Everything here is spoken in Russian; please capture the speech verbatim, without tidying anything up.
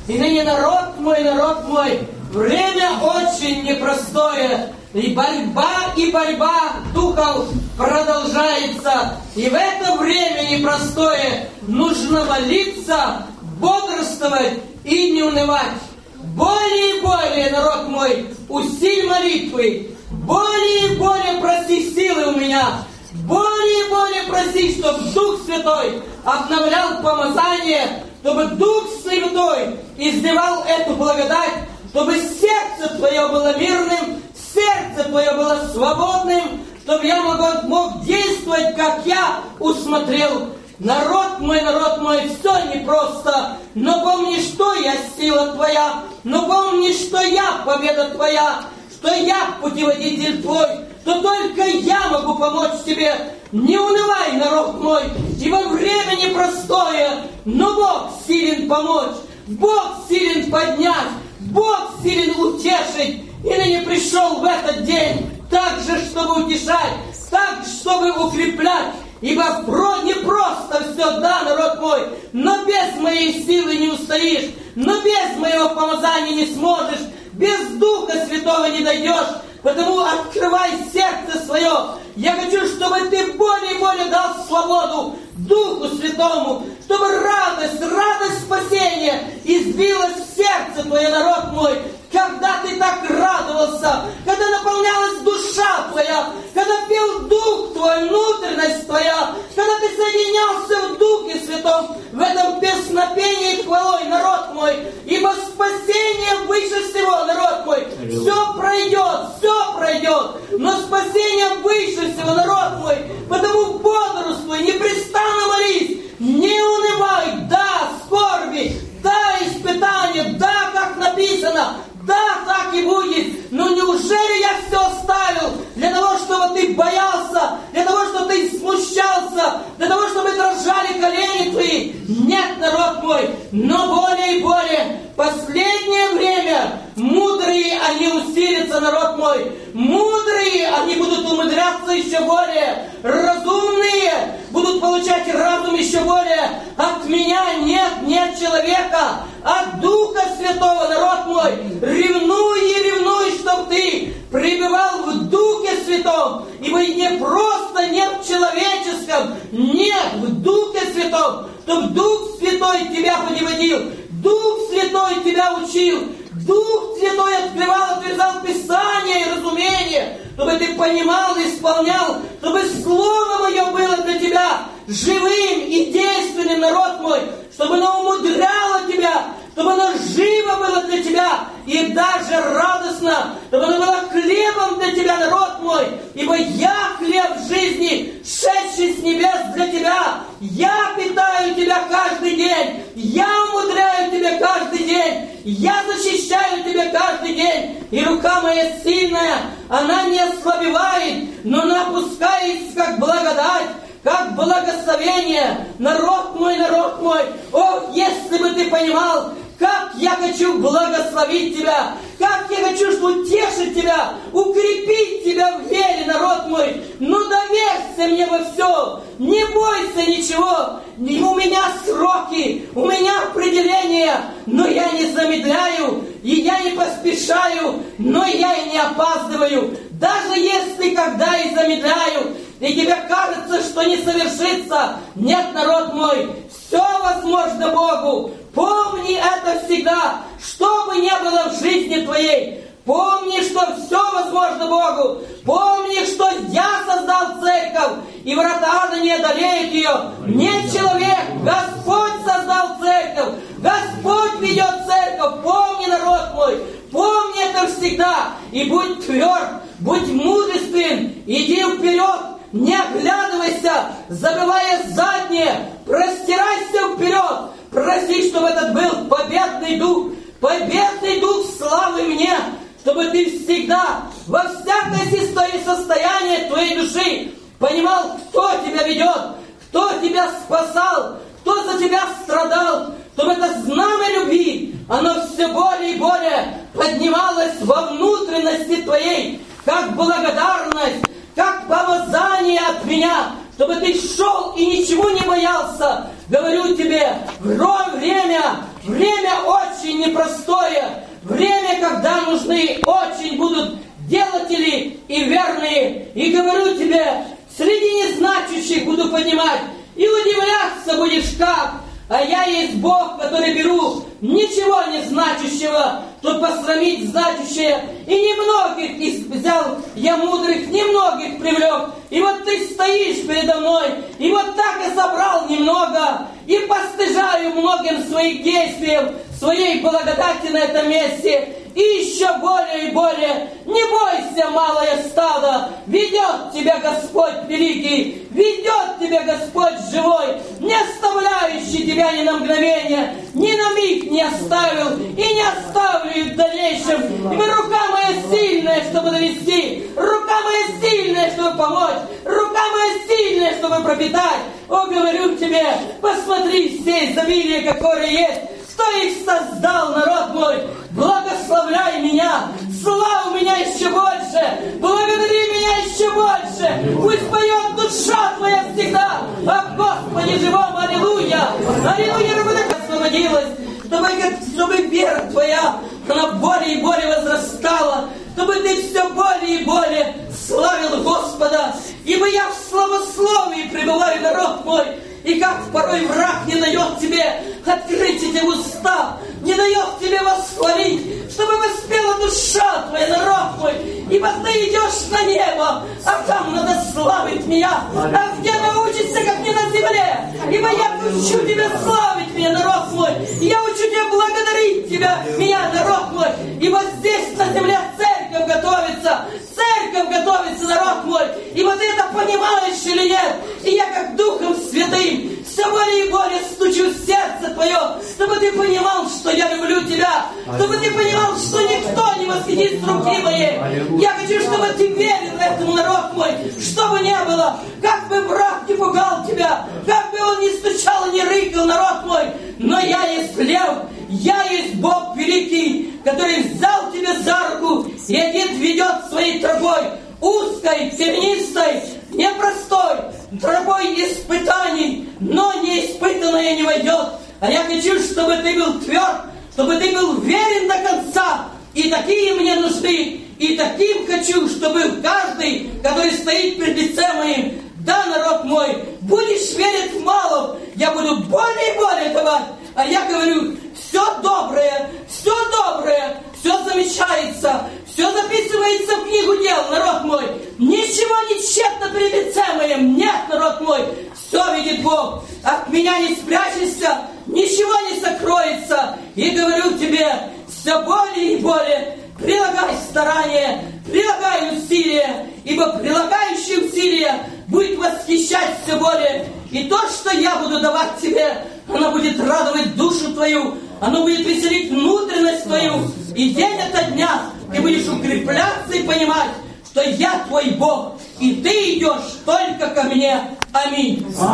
И ныне народ мой, народ мой, время очень непростое. И борьба, и борьба духов продолжается. И в это время непростое нужно молиться, бодрствовать и не унывать. Более и более, народ мой, усиль молитвы. Более и более проси силы у меня. Более и более проси, чтобы Дух Святой обновлял помазание, чтобы Дух Святой изливал эту благодать, чтобы сердце твое было мирным, сердце твое было свободным, чтобы я мог, мог действовать, как я усмотрел. Народ мой, народ мой, все непросто, но помни, что я сила твоя, но помни, что я победа твоя, что я путеводитель твой, что только я могу помочь тебе. Не унывай, народ мой, ибо время непростое, но Бог силен помочь, Бог силен поднять, Бог силен утешить. И ныне пришел в этот день так же, чтобы утешать, так, чтобы укреплять. Ибо не просто все, да, народ мой, но без моей силы не устоишь, но без моего помазания не сможешь, без Духа Святого не дойдешь. Потому открывай сердце свое. Я хочу, чтобы ты более и более дал свободу Духу Святому, чтобы радость, радость спасения избилась в сердце твое, народ мой, когда ты так радовался, когда наполнялась душа твоя, когда пел Дух твой, внутренность твоя, когда ты соединялся в Духе Святом, в этом песнопении хвалой, народ мой, ибо спасение выше всего, народ мой, все пройдет, все пройдет, но спасение выше всего, народ мой, потому бодрствуй, непрестанно молись, не унывай, да, скорби, да, испытания, да, как написано, да, так и будет. Но неужели я все оставил для того, чтобы ты боялся, для того, чтобы ты смущался, для того, чтобы дрожали колени твои? Нет, народ мой, но более и более последнее время мудрые они усилятся, народ мой. Мудрые они будут умудряться еще более. Разумные будут получать разум еще более. От меня нет, нет человека. От Духа Святого, народ мой, ревнуй и ревнуй, чтоб ты пребывал в Духе Святом, ибо не просто, не в человеческом, нет, в Духе Святом, чтоб Дух Святой тебя подводил, Дух Святой тебя учил, Дух Святой открывал, отверзал Писание и разумение, чтобы ты понимал и исполнял, чтобы Слово Мое было для тебя живым и действенным, народ мой, чтобы оно умудряло тебя, чтобы оно живо было для тебя и даже радостно, чтобы оно было хлебом для тебя, народ мой, ибо я хлеб жизни, шедший с небес для тебя. Я питаю тебя каждый день, я умудряю тебя каждый день, я защищаю тебя каждый день, и рука моя сильная, она не ослабевает, но она опускается как благодать, как благословение. Народ мой, народ мой, ох, если бы ты понимал, как я хочу благословить тебя, как я хочу, что утешить тебя, укрепить тебя в вере, народ мой. Ну доверься мне во всем, не бойся ничего. У меня сроки, у меня определения, но я не замедляю, и я не поспешаю, но я и не опаздываю. Даже если когда и замедляю, и тебе кажется, что не совершится, нет, народ мой, все возможно Богу. Помни это всегда, что бы ни было в жизни твоей. Помни, что все возможно Богу. Помни, что я создал церковь, и врата ада не одолеют ее. Не человек, Господь создал церковь. Господь ведет церковь. Помни, народ мой, помни это всегда. И будь тверд, будь мудрствен, иди вперед, не оглядывайся, забывая заднее, простирайся вперед. Проси, чтобы этот был победный дух, победный дух славы мне, чтобы ты всегда во всякое состояние твоей души понимал, кто тебя ведет, кто тебя спасал, кто за тебя страдал, чтобы это знамя любви, оно все более и более поднималось во внутренности твоей, как благодарность, как помазание от меня, чтобы ты шел и ничего не боялся. Говорю тебе, время, время очень руках, а я есть Бог, который беру ничего не значащего, чтобы посрамить значащее, и немногих взял я мудрых, немногих привлек, и вот ты стоишь передо мной, и вот так и собрал немного, и постыжаю многим своих действием, своей благодати на этом месте, и еще более и более. Не бойся, малое стадо, ведет тебя Господь великий, ведет тебя Господь живой, не оставляющий тебя ни на мгновение, ни на миг не оставил и не оставлю и в дальнейшем. Ибо рука моя сильная, чтобы довести, рука моя сильная, чтобы помочь, рука моя сильная, чтобы пропитать. О, говорю тебе, посмотри все изобилие, какое есть. Кто их создал, народ мой? Благословляй меня, славу меня еще больше, благодари меня еще больше. Пусть поет душа твоя всегда о Господе живом, аллилуйя. Аллилуйя, чтобы ты освободилась, чтобы, чтобы вера твоя, она более и более возрастала, чтобы ты все более и более славил Господа. Ибо я в славословии пребываю, народ мой, и как порой враг не дает тебе открыть эти уста, не дает тебе восхвалить, чтобы воспела душа твоя, народ мой, ибо ты идешь на небо, а там надо славить меня, а где научишься, как не на земле, ибо я учу тебя славить меня, народ мой, я учу тебя благодарить тебя, меня, народ мой, ибо здесь на земле церковь готовится, церковь готовится, народ мой, ибо ты это понимаешь или нет, и я как Духом Святым все более и более стучу в сердце твое, чтобы ты понимал, что я люблю тебя, чтобы ты понимал, что никто не восхитит руки моей. Я хочу, чтобы ты верил этому, народ мой, что бы ни было, как бы враг не пугал тебя, как бы он не стучал и не рыкал, народ мой, но я есть лев, я есть Бог великий, который взял тебя за руку и один ведет своей тропой, узкой, тернистой, непростой, тропой испытаний, но неиспытанное не войдет. А я хочу, чтобы ты был тверд, чтобы ты был верен до конца. И такие мне нужны, и таким хочу, чтобы каждый, который стоит перед лицем моим, да, народ мой, будешь верить в малом, я буду более и более давать. А я говорю, все доброе, все доброе, все замечается, все записывается в книгу дел, народ мой. Ничего не тщетно перед лицем моим. Нет, народ мой, все видит Бог. От меня не спрячешься, ничего не сокроется. И говорю тебе, все более и более прилагай старания, прилагай усилия, ибо прилагающий усилия будет восхищать все более. И то, что я буду давать тебе, оно будет радовать душу твою, оно будет веселить внутренность твою. И день ото дня ты будешь укрепляться и понимать, что я твой Бог, и ты идешь только ко мне. Аминь.